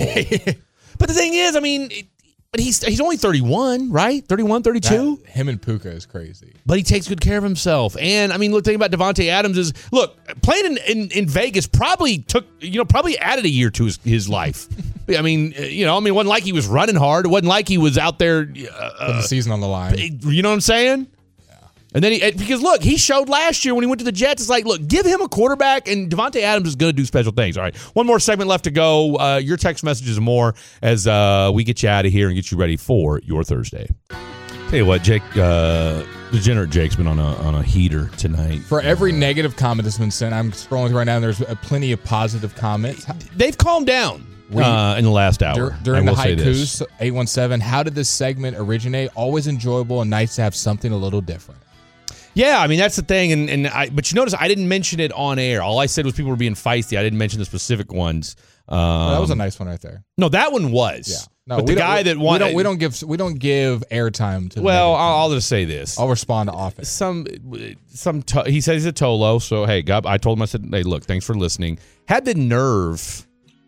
But the thing is, I mean, it, but he's he's only thirty-one, right? thirty-one, thirty-two? That, him and Puka is crazy. But he takes good care of himself. And, I mean, look, the thing about Devontae Adams is, look, playing in, in, in Vegas probably took, you know, probably added a year to his, his life. I mean, you know, I mean, it wasn't like he was running hard. It wasn't like he was out there. Uh, Putting the season on the line. You know what I'm saying? And then he, because look, he showed last year when he went to the Jets. It's like, look, give him a quarterback, and Devontae Adams is going to do special things. All right, one more segment left to go. Uh, your text messages and more as uh, we get you out of here and get you ready for your Thursday. Tell you what, Jake, uh, Degenerate Jake's been on a on a heater tonight. For every negative comment that's been sent, I'm scrolling right now, and there's plenty of positive comments. They've calmed down we, uh, in the last hour. Dur- during the haikus, eight one seven, how did this segment originate? Always enjoyable and nice to have something a little different. Yeah, I mean, that's the thing. and and I, But you notice I didn't mention it on air. All I said was people were being feisty. I didn't mention the specific ones. Um, well, that was a nice one right there. No, that one was. Yeah. No, but the guy that wanted, we don't we don't give we don't give airtime to. Well, I'll, I'll just say this. I'll respond to often. Some some to, he says he's a Tolo, so hey, God, I told him I said, hey, look, thanks for listening. Had the nerve,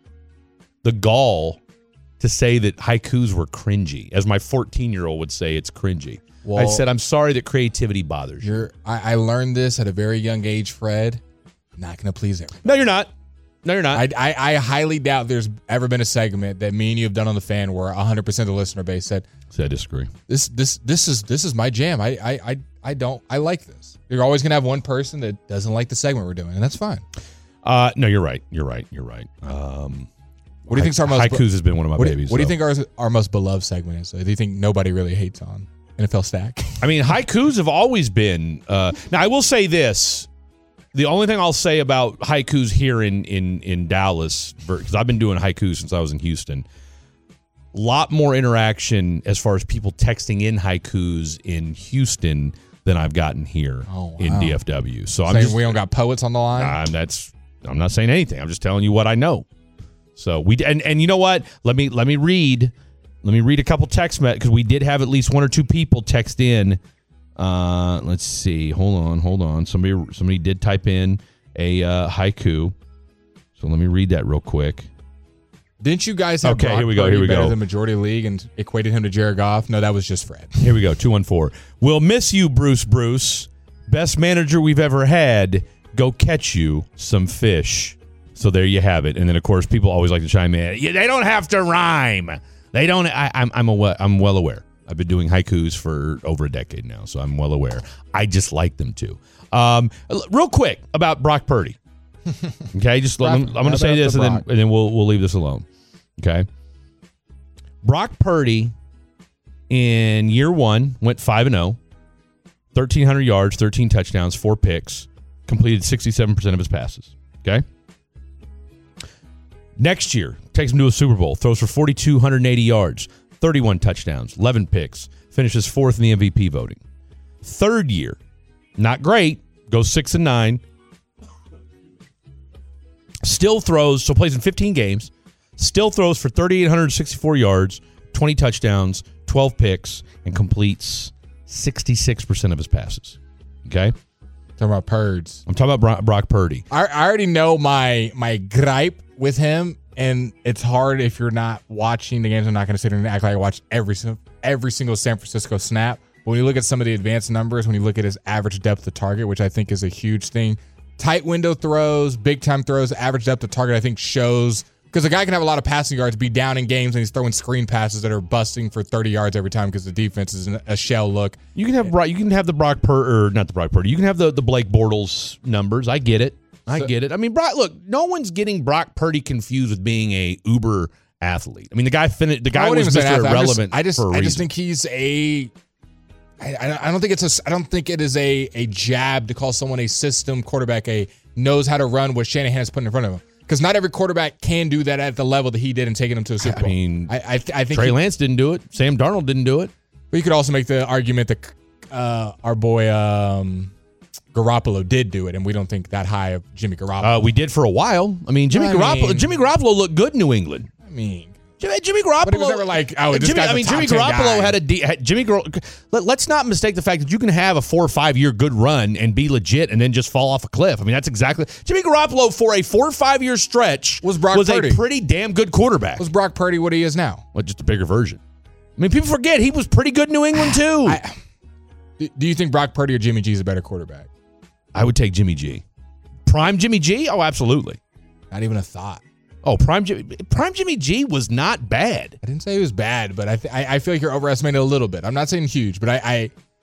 the gall, to say that haikus were cringy, as my fourteen year old would say, it's cringy. Well, I said I'm sorry that creativity bothers you. You're, I, I learned this at a very young age, Fred. Not going to please everyone. No, you're not. No, you're not. I, I, I highly doubt there's ever been a segment that me and you have done on the fan where one hundred percent of the listener base said, See, I disagree. This this this is this is my jam. I I I, I don't I like this. You're always gonna have one person that doesn't like the segment we're doing, and that's fine. Uh, no, you're right. You're right. You're right. Um, what do you think's our most haikus has been one of my what babies. Do, what so. do you think our our most beloved segment is? So do you think nobody really hates on N F L Stack? I mean, haikus have always been. Uh, now, I will say this. The only thing I'll say about haikus here in in, in Dallas, because I've been doing haikus since I was in Houston, a lot more interaction as far as people texting in haikus in Houston than I've gotten here oh, wow. in D F W. So Saying I'm just, we don't got poets on the line. Uh, that's I'm not saying anything. I'm just telling you what I know. So we and and you know what? Let me let me read let me read a couple text messages because we did have at least one or two people text in. Uh, let's see. Hold on, hold on. Somebody somebody did type in a uh, haiku. So let me read that real quick. Didn't you guys have okay, Brock here we go, Purdy here we better go. than majority league and equated him to Jared Goff? No, that was just Fred. Here we go. two one four. We'll miss you, Bruce Bruce. Best manager we've ever had. Go catch you some fish. So there you have it. And then, of course, people always like to chime in. Yeah, they don't have to rhyme. They don't. I, I'm I'm a, I'm well aware. I've been doing haikus for over a decade now, so I'm well aware. I just like them too. Um, real quick about Brock Purdy. Okay, just Brock, I'm, I'm going to say this, and then and then we'll we'll leave this alone. Okay, Brock Purdy in year one went five and zero, thirteen hundred yards, thirteen touchdowns, four picks, completed sixty-seven percent of his passes. Okay. Next year, takes him to a Super Bowl, throws for four thousand two hundred eighty yards, thirty-one touchdowns, eleven picks, finishes fourth in the M V P voting. Third year, not great, goes six and nine, still throws, so plays in fifteen games, still throws for three thousand eight hundred sixty-four yards, twenty touchdowns, twelve picks, and completes sixty-six percent of his passes. Okay? Talking about Purds. I'm talking about Brock, Brock Purdy. I, I already know my my gripe with him, and it's hard if you're not watching the games. I'm not going to sit here and act like I watched every every single San Francisco snap. But when you look at some of the advanced numbers, when you look at his average depth of target, which I think is a huge thing, tight window throws, big time throws, average depth of target, I think shows. Because a guy can have a lot of passing yards, be down in games, and he's throwing screen passes that are busting for thirty yards every time because the defense is a shell look. You can have you can have the Brock Purdy, or not the Brock Purdy. You can have the, the Blake Bortles numbers. I get it. I so, get it. I mean, Brock. Look, no one's getting Brock Purdy confused with being a uber athlete. I mean, the guy finished. The guy was Mister Irrelevant. I just, for a I just, I reason. just think he's a. I, I don't think it's a. I don't think it is a a jab to call someone a system quarterback. A knows how to run what Shanahan has put in front of him. Because not every quarterback can do that at the level that he did and taking him to a Super Bowl. I mean, I, I, I think Trey he, Lance didn't do it. Sam Darnold didn't do it. But you could also make the argument that uh, our boy um, Garoppolo did do it, and we don't think that high of Jimmy Garoppolo. Uh, we did for a while. I mean, Jimmy I Garoppolo. Mean, Jimmy Garoppolo looked good in New England. I mean. Jimmy, Jimmy Garoppolo. But it was never like, oh, this Jimmy, guy's I mean, a top Jimmy ten Garoppolo guy. had a D, had Jimmy. Let, let's not mistake the fact that you can have a four or five year good run and be legit, and then just fall off a cliff. I mean, that's exactly Jimmy Garoppolo for a four or five year stretch was Brock was Purdy. a pretty damn good quarterback. Was Brock Purdy what he is now? Well, just a bigger version. I mean, people forget he was pretty good in New England too. I, do you think Brock Purdy or Jimmy G is a better quarterback? I would take Jimmy G. Prime Jimmy G? Oh, absolutely. Not even a thought. Oh, Prime Jimmy, Prime Jimmy G was not bad. I didn't say he was bad, but I th- I, I feel like you're overestimating a little bit. I'm not saying huge, but I, I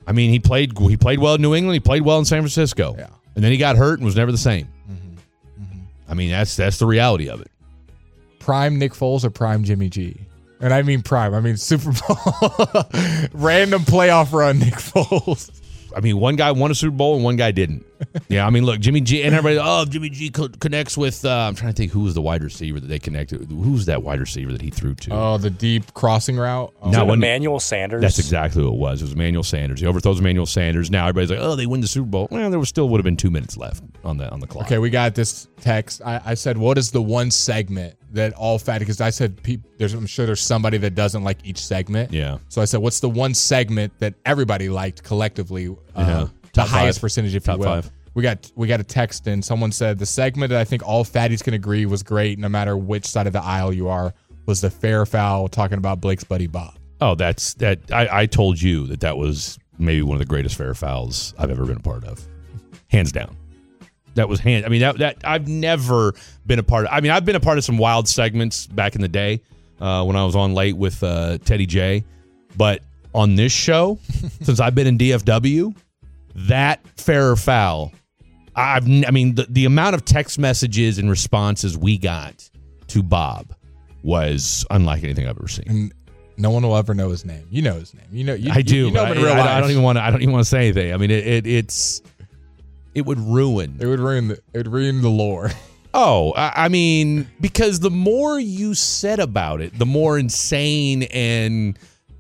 I mean, he played he played well in New England. He played well in San Francisco. Yeah. And then he got hurt and was never the same. Mm-hmm. Mm-hmm. I mean, that's that's the reality of it. Prime Nick Foles or prime Jimmy G? And I mean prime. I mean Super Bowl. Random playoff run Nick Foles. I mean, one guy won a Super Bowl and one guy didn't. Yeah, I mean, look, Jimmy G and everybody, oh, Jimmy G co- connects with, uh, I'm trying to think who was the wide receiver that they connected. Who's that wide receiver that he threw to? Oh, the deep crossing route? Oh. No, Emmanuel Sanders? That's exactly who it was. It was Emmanuel Sanders. He overthrows Emmanuel Sanders. Now everybody's like, oh, they win the Super Bowl. Well, there was still would have been two minutes left on the on the clock. Okay, we got this text. I, I said, what is the one segment that all fat, because I said, pe- there's, I'm sure there's somebody that doesn't like each segment. Yeah. So I said, what's the one segment that everybody liked collectively? Uh, Yeah. The Top highest five. percentage, if Top you will. five. We got we got a text in. Someone said the segment that I think all fatties can agree was great, no matter which side of the aisle you are, was the fair foul talking about Blake's buddy Bob. Oh, that's that. I, I told you that that was maybe one of the greatest fair fouls I've ever been a part of, hands down. That was hand. I mean, that that I've never been a part of. I mean, I've been a part of some wild segments back in the day uh, when I was on late with uh, Teddy J, but on this show, since I've been in D F W. That fair or foul, I've, I mean, the, the amount of text messages and responses we got to Bob was unlike anything I've ever seen. And no one will ever know his name. You know his name. You know. You, I do. You know him in I, real I, life. I don't even want to. I don't even want to say anything. I mean, it, it it's it would ruin. It would ruin the. It would ruin the lore. Oh, I, I mean, because the more you said about it, the more insane and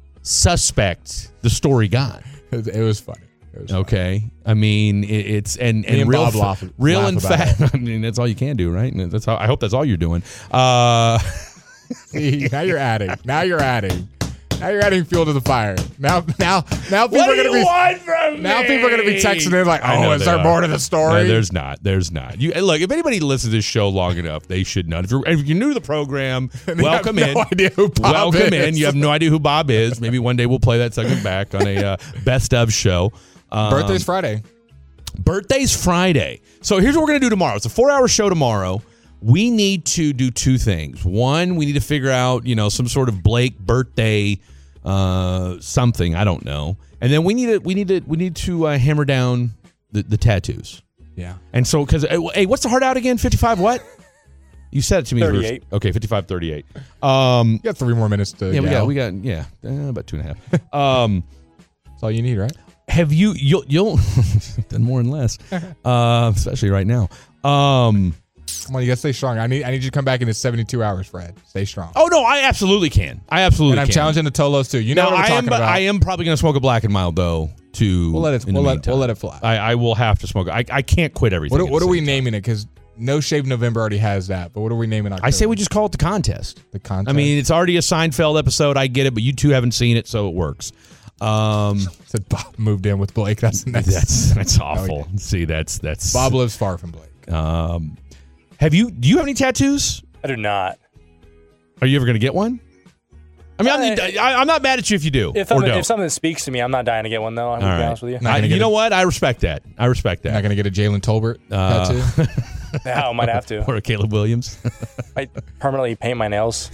suspect the story got. It, it was funny. Okay, I mean it, it's and and, and real, Bob fa- laugh, real laugh and about fat. I mean that's all you can do, right? And that's how I hope that's all you're doing. Uh, See, now you're adding. Now you're adding. Now you're adding fuel to the fire. Now, now, now people What are do gonna you be. want from now me? people are gonna be texting in like, I "Oh, know is they there are. more to the story?" No, there's not. There's not. You look. If anybody listens to this show long enough, they should know. If you're if you're new to the program, And they welcome have in. no idea who Bob welcome is. in. You have no idea who Bob is. Maybe one day we'll play that segment back on a uh, best of show. Um, Birthday's Friday. Birthday's Friday. So here's what we're going to do tomorrow. It's a four-hour show tomorrow. We need to do two things. One, we need to figure out, you know, some sort of Blake birthday uh, something. I don't know. And then we need to we need to we need to uh, hammer down the, the tattoos. Yeah. And so because hey, what's the heart out again? fifty-five what? You said it to me. thirty-eight. Okay, fifty-five thirty-eight. Um, You got three more minutes to. yeah, we yell. got we got yeah, uh, about two and a half. Um, That's all you need, right? have you you'll you'll done more and less, uh, especially right now. Um, Come on, you gotta stay strong. I need I need you to come back in seventy-two hours, Fred. Stay strong. oh no, I absolutely can. I absolutely and I'm can. challenging the Tolos too. You know now, what I'm I talking am, but about. I am probably going to smoke a black and mild though. To We'll let it. in the We'll let, meantime. we'll let it fly. I, I will have to smoke. I I can't quit everything. What, at what the are we same naming it? Because No Shave November already has that. But what are we naming October? I say we just call it the contest. The contest. I mean, it's already a Seinfeld episode. I get it, but you two haven't seen it, so it works. Um, Said Bob moved in with Blake. That's that's, that's that's No, awful. he See, that's that's Bob lives far from Blake. Um, have you? Do you have any tattoos? I do not. Are you ever going to get one? I mean, I'm, Uh, I, I'm not mad at you if you do. If, or something, don't. if something speaks to me, I'm not dying to get one, though. I'm going to be right. honest with you. Not I, gonna you get know a- what? I respect that. I respect Not that. gonna get a Jalen Tolbert Uh, tattoo. Yeah, I might have to. Or a Caleb Williams. Might permanently paint my nails.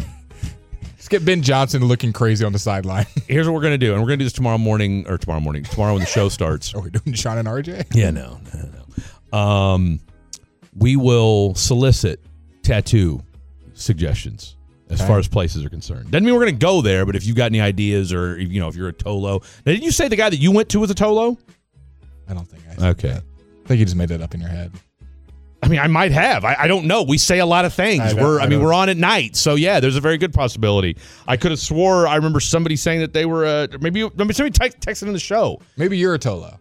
Let's get Ben Johnson looking crazy on the sideline. Here's what we're going to do, and we're going to do this tomorrow morning, or tomorrow morning, tomorrow when the show starts. Are we doing Sean and R J? Yeah, no, no, no. Um, we will solicit tattoo suggestions as Okay. far as places are concerned. Doesn't mean we're going to go there, but if you've got any ideas, or if, you know, if you're a Tolo. Now, did you say the guy that you went to was a Tolo? I don't think I said Okay. that. I think you just made that up in your head. I mean, I might have. I, I don't know. We say a lot of things. I don't- we're. I, I mean, don't- we're on at night, so yeah. There's a very good possibility. I could have swore I remember somebody saying that they were. Uh, maybe maybe somebody te- texted in the show. Maybe you're a Tolo.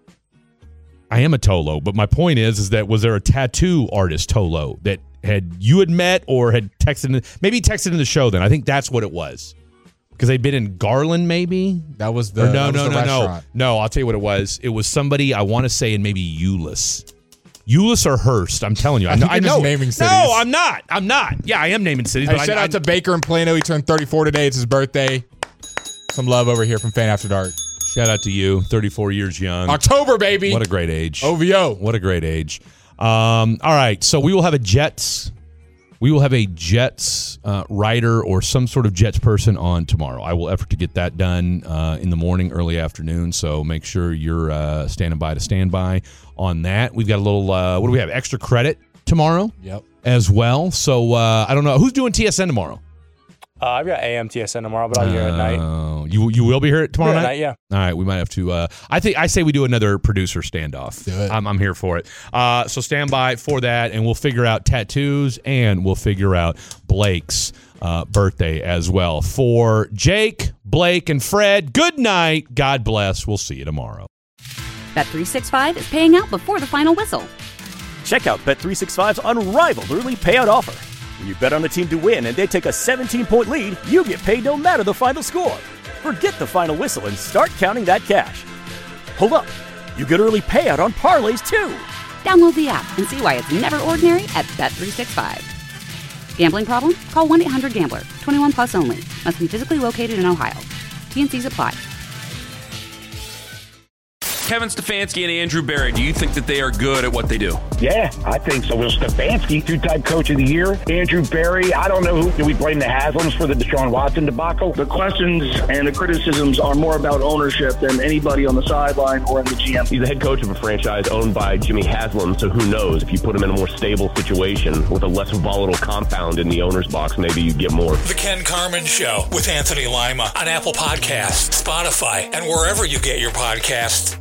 I am a Tolo, but my point is, is that was there a tattoo artist Tolo that had you had met or had texted? In, maybe he texted in the show. Then I think that's what it was, because they'd been in Garland, maybe. That was the Or no, that was no, the no, no, restaurant. no. I'll tell you what it was. It was somebody I want to say in maybe Euless. Euless or Hearst. I'm telling you. I, I know. think I you're just know. naming cities. No, I'm not. I'm not. Yeah, I am naming cities. Hey, but shout I, out to Baker in Plano. He turned thirty-four today. It's his birthday. Some love over here from Fan After Dark. Shout out to you, thirty-four years young. October, baby. What a great age. O V O. What a great age. Um, all right, so we will have a Jets We will have a Jets uh, writer or some sort of Jets person on tomorrow. I will effort to get that done uh, in the morning, early afternoon, so make sure you're uh, standing by to stand by on that. We've got a little, uh, what do we have, extra credit tomorrow Yep. as well. So uh, I don't know. Who's doing T S N tomorrow? Uh, I've got A M T S N tomorrow, but I'll be here at night. Oh, you you will be here tomorrow Yeah, night? night, yeah. All right, we might have to. Uh, I think I say we do another producer standoff. Do it. I'm, I'm here for it. Uh, so stand by for that, and we'll figure out tattoos, and we'll figure out Blake's uh, birthday as well. For Jake, Blake, and Fred, good night. God bless. We'll see you tomorrow. Bet three sixty-five is paying out before the final whistle. Check out Bet three sixty-five's unrivaled early payout offer. When you bet on the team to win and they take a seventeen-point lead, you get paid no matter the final score. Forget the final whistle and start counting that cash. Hold up. You get early payout on parlays, too. Download the app and see why it's never ordinary at Bet three sixty-five. Gambling problem? Call one eight hundred gambler. twenty-one plus only. Must be physically located in Ohio. T N Cs apply. Kevin Stefanski and Andrew Berry, do you think that they are good at what they do? Yeah, I think so. Will Stefanski, two-time coach of the year. Andrew Berry, I don't know who. Do we blame the Haslams for the Deshaun Watson debacle? The questions and the criticisms are more about ownership than anybody on the sideline or in the G M. He's the head coach of a franchise owned by Jimmy Haslam, so who knows? If you put him in a more stable situation with a less volatile compound in the owner's box, maybe you get more. The Ken Carman Show with Anthony Lima on Apple Podcasts, Spotify, and wherever you get your podcasts.